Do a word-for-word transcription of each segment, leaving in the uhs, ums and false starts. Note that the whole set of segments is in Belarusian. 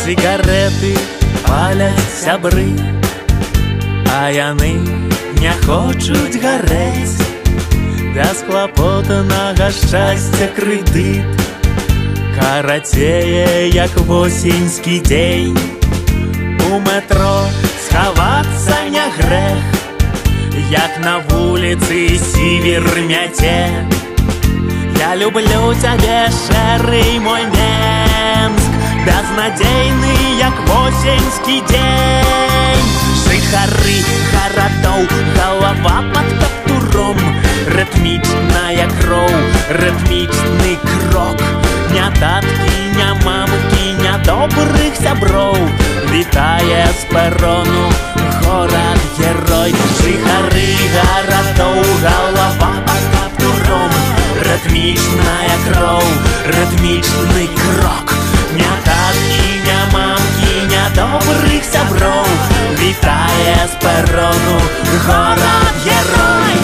Цыгареты паляць сябры, а яны не хочуць гарэць. Бесклапотнага шчасця крэдыт карацее, як восеньскі дзень. У метро схавацца не грэх, як на вуліцы сівер мяце. Я люблю цябе, шэры мой Менск, безнадзейны, як восеньскі дзень. Жыхары гарадоў, галава пад каптуром, рытмічная кроў, рытмічны крок. Ня таткі, ня мамкі, ня добрых сяброў вітае з перону горад-герой. Жыхары гарадоў, галава пад каптуром, рытмічная кроў, рытмічны крок. Ня таткі, ня мамкі, ня добрых сяброў вітае з перону горад-герой.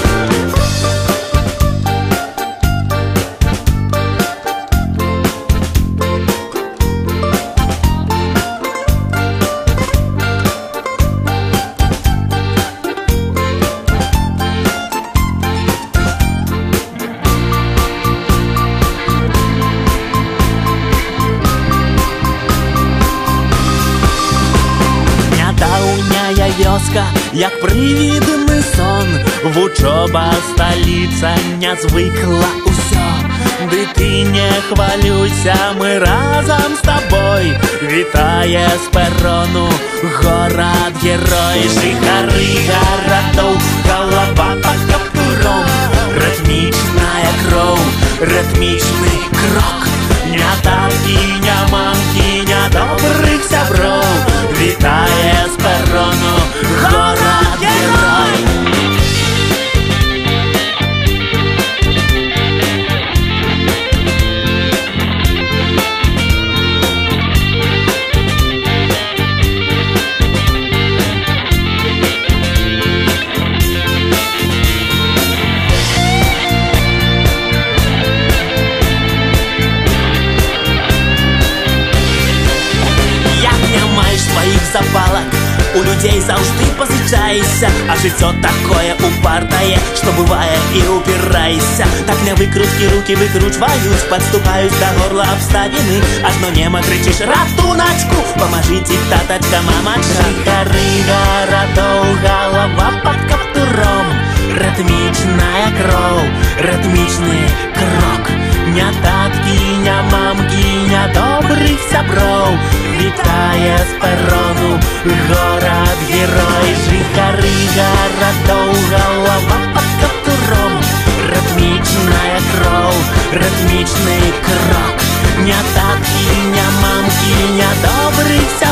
Вёска, як прывідны сон, вучоба, сталіца, не звыкла ўсё. Ды ты не хвалюйся, мы разам з табой вітае з перону горад-герой. Жыхары гарадоў, галава пад каптуром, рытмічная кроў, рытмічны крок. Ня таткі, ня мамкі, ня добрых сяброў вітае з перону горад-герой. Запалак, у людзей заўжды пазычайся, а жыццё такое упартае, што бывае і упірайся. Так не выкруткі рукі выкручваюць, падступаюць да горла абставіны, ажно нема крычыш ратуначку, памажыце, татачка, мамачка. Жыхары гарадоў, галава пад каптуром, рытмічная кроў, рытмічны крок. Ня таткі, ня мамкі, ня добрых сяброў вітае з перону горад-герой. Жыхары гарадоў, галава пад каптуром, рытмічная кроў, рытмічны крок. Ня таткі, ня мамкі, ня добрых